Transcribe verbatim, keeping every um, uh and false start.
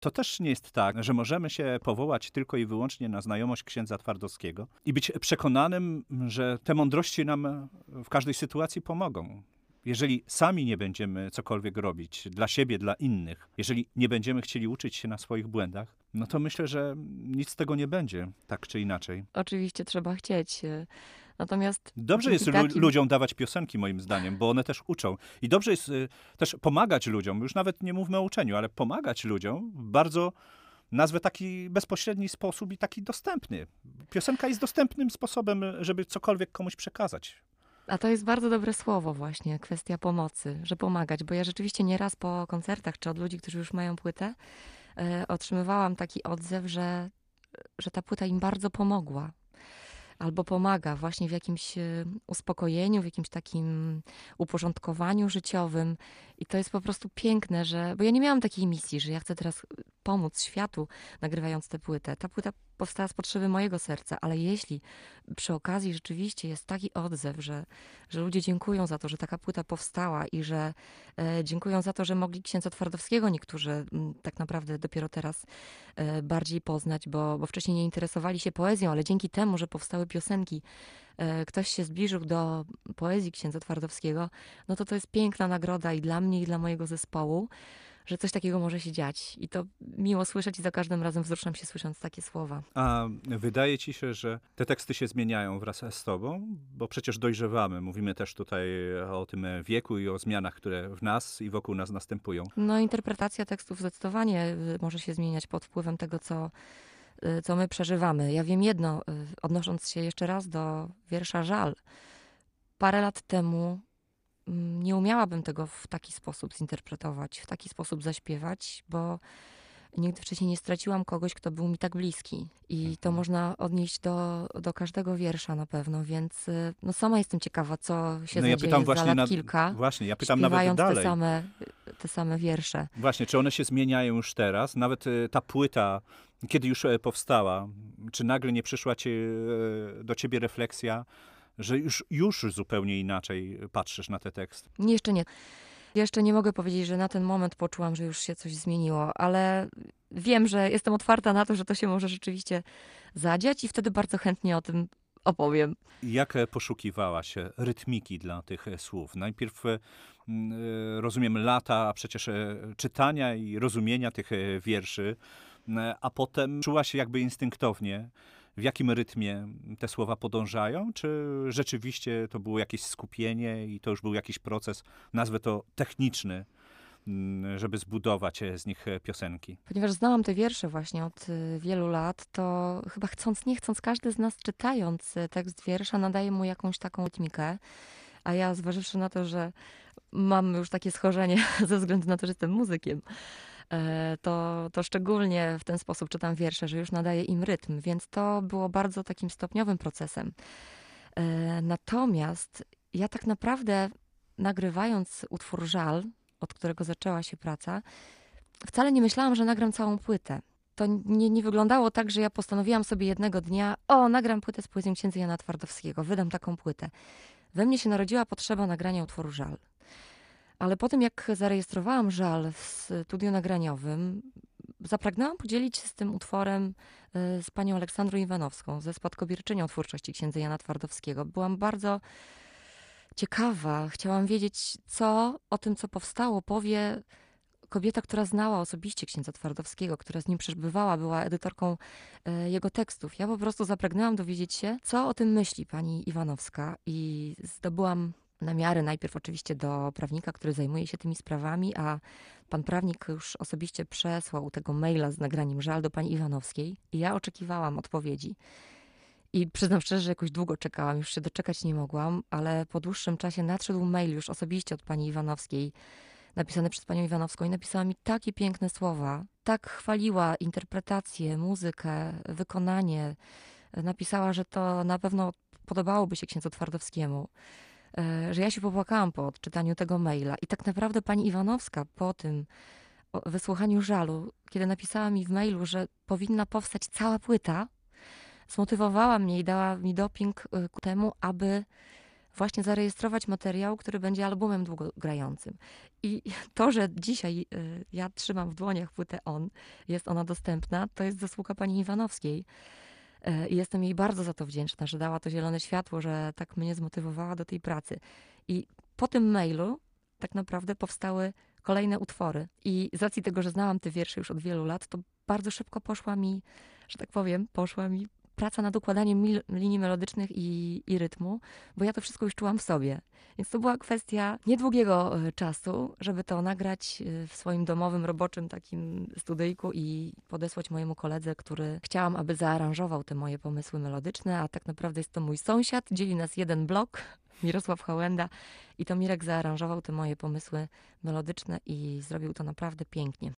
To też nie jest tak, że możemy się powołać tylko i wyłącznie na znajomość księdza Twardowskiego i być przekonanym, że te mądrości nam w każdej sytuacji pomogą. Jeżeli sami nie będziemy cokolwiek robić dla siebie, dla innych, jeżeli nie będziemy chcieli uczyć się na swoich błędach, no to myślę, że nic z tego nie będzie, tak czy inaczej. Oczywiście trzeba chcieć. y, Natomiast Dobrze dzięki jest lu- takim... ludziom dawać piosenki, moim zdaniem, bo one też uczą. I dobrze jest y, też pomagać ludziom, już nawet nie mówmy o uczeniu, ale pomagać ludziom w bardzo, nazwę taki bezpośredni sposób i taki dostępny. Piosenka jest dostępnym sposobem, żeby cokolwiek komuś przekazać. A to jest bardzo dobre słowo właśnie, kwestia pomocy, że pomagać, bo ja rzeczywiście nieraz po koncertach, czy od ludzi, którzy już mają płytę, e, otrzymywałam taki odzew, że, że ta płyta im bardzo pomogła. Albo pomaga właśnie w jakimś e, uspokojeniu, w jakimś takim uporządkowaniu życiowym. I to jest po prostu piękne, że... Bo ja nie miałam takiej misji, że ja chcę teraz pomóc światu, nagrywając tę płytę. Ta płyta powstała z potrzeby mojego serca, ale jeśli przy okazji rzeczywiście jest taki odzew, że, że ludzie dziękują za to, że taka płyta powstała i że e, dziękują za to, że mogli księdza Twardowskiego niektórzy m, tak naprawdę dopiero teraz e, bardziej poznać, bo, bo wcześniej nie interesowali się poezją, ale dzięki temu, że powstały piosenki, e, ktoś się zbliżył do poezji księdza Twardowskiego, no to to jest piękna nagroda i dla mnie, i dla mojego zespołu, że coś takiego może się dziać. I to miło słyszeć i za każdym razem wzruszam się słysząc takie słowa. A wydaje ci się, że te teksty się zmieniają wraz z tobą? Bo przecież dojrzewamy. Mówimy też tutaj o tym wieku i o zmianach, które w nas i wokół nas następują. No, interpretacja tekstów zdecydowanie y, może się zmieniać pod wpływem tego, co, y, co my przeżywamy. Ja wiem jedno, y, odnosząc się jeszcze raz do wiersza Żal. Parę lat temu mm, nie umiałabym tego w taki sposób zinterpretować, w taki sposób zaśpiewać, bo nigdy wcześniej nie straciłam kogoś, kto był mi tak bliski. I to można odnieść do, do każdego wiersza na pewno, więc y, no sama jestem ciekawa, co się No ja zadzieje pytam za właśnie lat na- kilka, Właśnie, ja pytam nawet śpiewając te dalej. same, te same wiersze. Właśnie, czy one się zmieniają już teraz? Nawet e, ta płyta, kiedy już e, powstała, czy nagle nie przyszła ci, e, do ciebie refleksja, że już, już zupełnie inaczej patrzysz na te teksty? Nie, Jeszcze nie. Jeszcze nie mogę powiedzieć, że na ten moment poczułam, że już się coś zmieniło, ale wiem, że jestem otwarta na to, że to się może rzeczywiście zadziać i wtedy bardzo chętnie o tym opowiem. Jak e, poszukiwałaś e, rytmiki dla tych e, słów? Najpierw e, m, e, rozumiem lata, a przecież e, czytania i rozumienia tych e, wierszy, m, a potem czułaś jakby instynktownie, w jakim rytmie te słowa podążają? Czy rzeczywiście to było jakieś skupienie i to już był jakiś proces, nazwę to techniczny, m, żeby zbudować e, z nich e, piosenki? Ponieważ znałam te wiersze właśnie od y, wielu lat, to chyba chcąc, nie chcąc, każdy z nas czytając y, tekst wiersza nadaje mu jakąś taką rytmikę. A ja zważywszy na to, że mam już takie schorzenie ze względu na to, że jestem muzykiem, e, to, to szczególnie w ten sposób czytam wiersze, że już nadaję im rytm, więc to było bardzo takim stopniowym procesem. E, Natomiast ja tak naprawdę nagrywając utwór Żal, od którego zaczęła się praca, wcale nie myślałam, że nagram całą płytę. To nie, nie wyglądało tak, że ja postanowiłam sobie jednego dnia, o, nagram płytę z poezją księdza Jana Twardowskiego, wydam taką płytę. We mnie się narodziła potrzeba nagrania utworu Żal. Ale po tym, jak zarejestrowałam Żal w studiu nagraniowym, zapragnęłam podzielić się z tym utworem y, z panią Aleksandrą Iwanowską, ze spadkobierczynią twórczości księdza Jana Twardowskiego. Byłam bardzo ciekawa, chciałam wiedzieć, co o tym, co powstało, powie kobieta, która znała osobiście księdza Twardowskiego, która z nim przebywała, była edytorką e, jego tekstów. Ja po prostu zapragnęłam dowiedzieć się, co o tym myśli pani Iwanowska i zdobyłam namiary najpierw oczywiście do prawnika, który zajmuje się tymi sprawami, a pan prawnik już osobiście przesłał tego maila z nagraniem Żal do pani Iwanowskiej i ja oczekiwałam odpowiedzi. I przyznam szczerze, że jakoś długo czekałam, już się doczekać nie mogłam, ale po dłuższym czasie nadszedł mail już osobiście od pani Iwanowskiej, napisany przez panią Iwanowską i napisała mi takie piękne słowa. Tak chwaliła interpretację, muzykę, wykonanie. Napisała, że to na pewno podobałoby się księdzu Twardowskiemu. E, Że ja się popłakałam po odczytaniu tego maila. I tak naprawdę pani Iwanowska po tym o- wysłuchaniu Żalu, kiedy napisała mi w mailu, że powinna powstać cała płyta, zmotywowała mnie i dała mi doping y, ku temu, aby właśnie zarejestrować materiał, który będzie albumem długogrającym. I to, że dzisiaj y, ja trzymam w dłoniach płytę On, jest ona dostępna, to jest zasługa pani Iwanowskiej. Y, I jestem jej bardzo za to wdzięczna, że dała to zielone światło, że tak mnie zmotywowała do tej pracy. I po tym mailu tak naprawdę powstały kolejne utwory. I z racji tego, że znałam te wiersze już od wielu lat, to bardzo szybko poszła mi, że tak powiem, poszła mi praca nad układaniem mil, linii melodycznych i, i rytmu, bo ja to wszystko już czułam w sobie. Więc to była kwestia niedługiego e, czasu, żeby to nagrać e, w swoim domowym, roboczym takim studyjku i podesłać mojemu koledze, który chciałam, aby zaaranżował te moje pomysły melodyczne, a tak naprawdę jest to mój sąsiad, dzieli nas jeden blok, Mirosław Hołenda, i to Mirek zaaranżował te moje pomysły melodyczne i zrobił to naprawdę pięknie.